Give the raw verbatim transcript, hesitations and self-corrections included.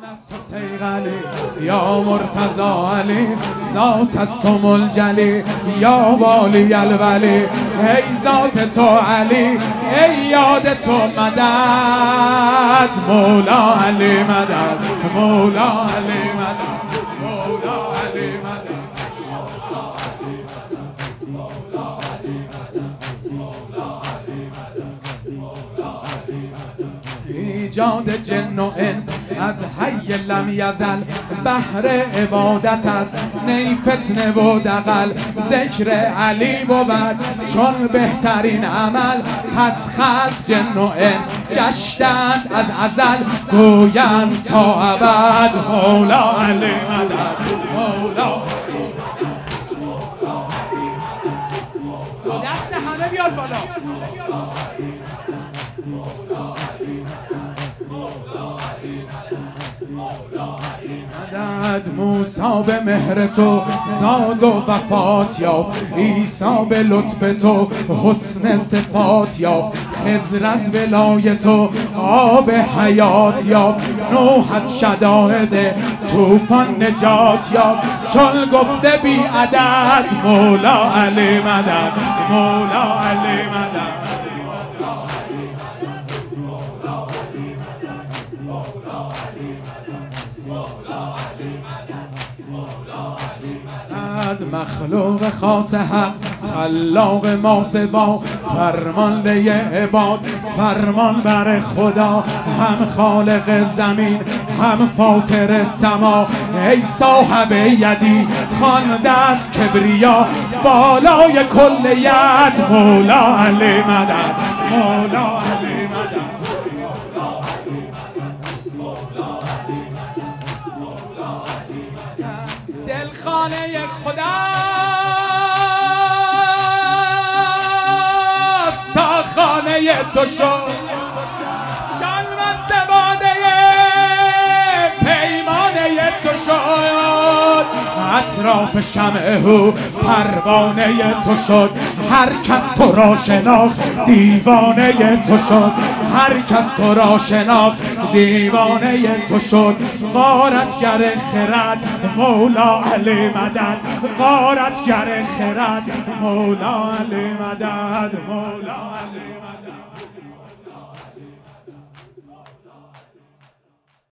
سیغلی یا مرتضی علی ذات از تو ملجلی یا والی الولی ای ذات تو علی ای یاد تو مدد مولا علی مدد مولا علی مدد مولا علی مدد ایجاد جن و انس از حی لم یزل بهر عبادت است نی فتنه و دغل ذکر علی بود چون بهترین عمل پس خلق جن و انس گشتند از ازل گویند تا ابد مولا علی مدد مولا دست همه بیاد بالا مدد موسی به مهر تو زاد و وفات یافت عیسی به لطف تو حسن صفات یافت خضر از ولای تو آب حیات یافت نوح از شدائد طوفان نجات یافت چون گفته بی عدد مولا علی مدد مولا علی مدد مخلوق خاص حق خلاق ما سوا فرمانده عباد فرمان بر خدا هم خالق زمین هم فاطر سما ای صاحب یدی خوانده از کبریا بالای کل ید مولا علی مدد مولا علی مدد دلخانه خداست تا خانه تو شد شلم سباده پیمانه تو شد اطراف شمعه پروانه تو شد هر کس تو را شناخت دیوانه تو شد هر کس تو را شناخت دیوانه تو شد غارتگر خرد مولا علی مدد غارتگر خرد مولا علی مدد مولا علی مدد